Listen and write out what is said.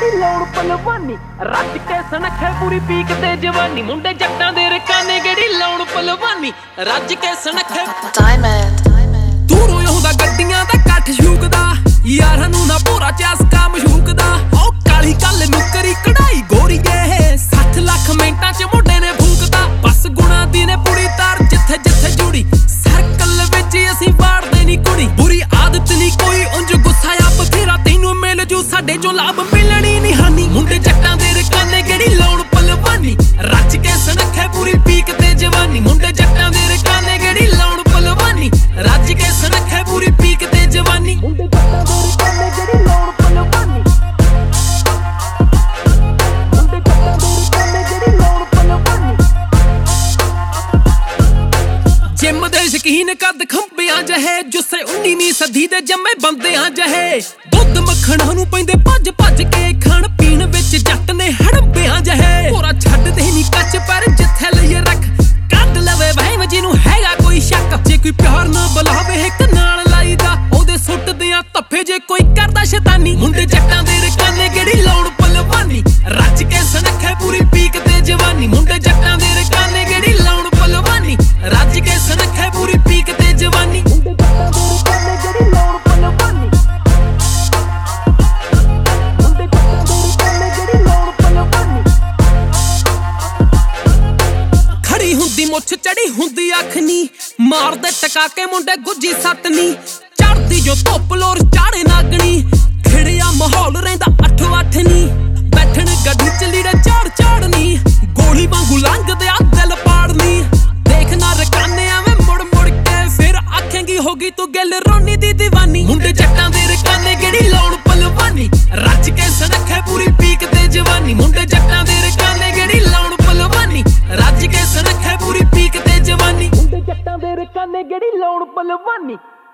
ਜਿਹੜੀ ਲਾਉਣ ਪਲਵਾਨੀ ਰੱਜ ਕੇ ਸਨਖੇ ਪੂਰੀ ਪੀਕ ਤੇ ਜਵਾਨੀ ਮੁੰਡੇ ਜੱਟਾਂ ਦੇ ਰਕਾਨੇ ਜਿਹੜੀ ਲਾਉਣ ਪਲਵਾਨੀ ਰੱਜ ਕੇ ਸਨਖੇ ਦੂਰੋਂ ਆਉਂਦਾ ਗੱਡੀਆਂ ਦਾ ਕੱਠ ਸ਼ੂਕਦਾ ਯਾਰਾਂ ਨੂੰ ਨਾ ਪੂਰਾ ਚਾਸਕਾ ਮਸ਼ੂਕਦਾ ਉਹ ਕਾਲੀ ਕੱਲ ਨੁਕਰੀ ਕਢਾਈ ਗੋਰੀਏ 60 ਲੱਖ ਮਿੰਟਾਂ ਚ ਮੁੰਡੇ ਨੇ ਫੂਕਦਾ ਬਸ ਗੁਣਾ ਦੀ ਨੇ ਪੂਰੀ ਤਾਰ ਜਿੱਥੇ ਜਿੱਥੇ ਜੁੜੀ ਸਰਕਲ ਵਿੱਚ ਅਸੀਂ ਵਾੜਦੇ ਨਹੀਂ ਕੁੜੀ ਬੁਰੀ ਆਦਤ ਨਹੀਂ ਕੋਈ ਉਂਝ ਗੁੱਸਾ ਆ ਬਥੇਰਾ ਤੈਨੂੰ ਮਿਲ ਜੂ ਸਾਡੇ ਚੋਂ ਲਾਭ ਮਿਲਣੀ ਨਹੀਂ ਹਾਨੀ ਮੁੰਡੇ ਜੱਟਾਂ ਦੇ ਰਕਾਨੇ ਜਿਹੜੀ ਲਾਉਣ ਪਲਵਾਨੀ ਰੱਜ ਕੇ ਸਨਖੇ ਪੂਰੀ ਪੀਕ ਤੇ ਜਵਾਨੀ ਮੁੰਡੇ ਜੱਟਾਂ ਦੇ ਰਕਾਨੇ ਜਿਹੜੀ ਲਾਉਣ ਪਲਵਾਨੀ ਰੱਜ ਕੇ ਸਨਖੇ ਪੂਰੀ ਪੀਕ ਤੇ ਜਵਾਨੀ ਮੁੰਡੇ ਜੱਟਾਂ ਦੇ ਰਕਾਨੇ ਜਿਹੜੀ ਲਾਉਣ ਪਲਵਾਨੀ ਮੁੰਡੇ ਜੱਟਾਂ ਦੇ ਰਕਾਨੇ ਜਿਹੜੀ ਲਾਉਣ ਪਲਵਾਨੀ ਜਿੰਮ ਦੇ ਸ਼ਕੀਨ ਕੱਦ ਖੰਭਿਆਂ ਜਹੇ ਜੁੱਸੇ 19ਵੀਂ ਸਦੀ ਦੇ ਜੰਮੇ ਬੰਦਿਆਂ ਜਹੇ ਦੁੱਧ ਮੱਖਣਾ ਨੂੰ ਪੈਂਦੇ ਭੱਜ ਭੱਜ ਕੇ ਖਾਣ ਪੀਣ ਵਿੱਚ ਜੱਟ ਨੇ ਹੜੰਬਿਆਂ ਜਹੇ ਪੂਰਾ ਛੱਡਦੇ ਨਹੀਂ ਕੱਚ ਪਰ ਜਿੱਥੇ ਲਈਏ ਰੱਖ ਕੱਢ ਲਵੇ ਵਹਿਮ ਜਿਹਨੂੰ ਹੈਗਾ ਕੋਈ ਸ਼ੱਕ ਜੇ ਕੋਈ ਪਿਆਰ ਨਾ ਬੁਲਾਵੇ ਇੱਕ ਨਾਲ ਲਾਈਦਾ ਉਹਦੇ ਸੁੱਟਦਿਆਂ ਧੱਫੇ ਜੇ ਕੋਈ ਕਰਦਾ ਸ਼ੈਤਾਨੀ ਮੁੰਡੇ ਜੱਟਾਂ ਦੇ ਰਕਾਨੇ ਜਿਹੜੀ ਲਾਉਣ ਪਲਵਾਨੀ ਰੱਜ ਕੇ ਸਨਖੇ ਪੂਰੀ ਪੀਕ ਤੇ ਜਵਾਨੀ ਮੁੰਡੇ ਜੱਟਾਂ ਦੇ ਰਕਾਨੇ ਜਿਹੜੀ ਲਾਉਣ ਪਲਵਾਨੀ ਰੱਜ ਕੇ ਸਨਖੇ ਪੂਰੀ ਪੀਕ ਤੇ ਜਵਾਨੀ ਮੁੰਡੇ ਜੱਟਾਂ ਦੇ ਰਕਾਨੇ ਜਿਹੜੀ ਲਾਉਣ ਪਲਵਾਨੀ ਮੁੰਡੇ ਜੱਟਾਂ ਦੇ ਰਕਾਨੇ ਜਿਹੜੀ ਲਾਉਣ ਪਲਵਾਨੀ ਖੜੀ ਹੁੰਦੀ ਮੁੱਛ ਚੜੀ ਹੁੰਦੀ ਅੱਖ ਨੀ ਮਾਰਦੇ ਟਕਾ ਕੇ ਮੁੰਡੇ ਗੁੱਜੀ ਸੱਟ ਨੀ ਚੜਦੀ ਜੋ ਧੁੱਪ ਲੋਰ ਚਾੜੇ ਨਾਗਣੀ ਖਿੜਿਆ ਮਾਹੌਲ ਰਹਿੰਦਾ 8-8 ਨੀ ਬੈਠਣ ਗੱਡੀ ਚ ਲੀੜੇ ਝਾੜ ਨੀ ਗੋਲੀ ਵਾਂਗੂ ਲੰਘਦੇ ਆ ਦਿਲ ਪਾੜਨੀ ਦੇਖਣਾ ਰਕਾਨੇ ਐਵੇਂ ਮੁੜ ਮੁੜ ਕੇ ਫਿਰ ਆਖੇਂਗੀ ਹੋਗੀ ਤੂੰ ਗਿੱਲ ਰੋਣੀ ਦੀ ਦੀਵਾਨੀ ਮੁੰਡੇ ਜੱਟਾਂ ਦੇ ਰਕਾਨੇ ਜਿਹੜੀ ਲਾਉਣ ਪਲਵਾਨੀ ਰੱਜ ਕੇ ਸਨਖੇ ਪੂਰੀ ਪੀਕ ਤੇ ਜਵਾਨੀ ਮੁੰਡੇ ਜੱਟਾਂ ਦੇ ਰਕਾਨੇ ਜਿਹੜੀ ਲਾਉਣ ਪਲਵਾਨੀ ਰੱਜ ਕੇ ਸਨਖੇ ਪੂਰੀ ਪੀਕ ਤੇ ਜਵਾਨੀ ਮੁੰਡੇ ਜੱਟਾਂ ਦੇ ਰਕਾਨੇ ਜਿਹੜੀ ਲਾਉਣ ਪਲਵਾਨੀ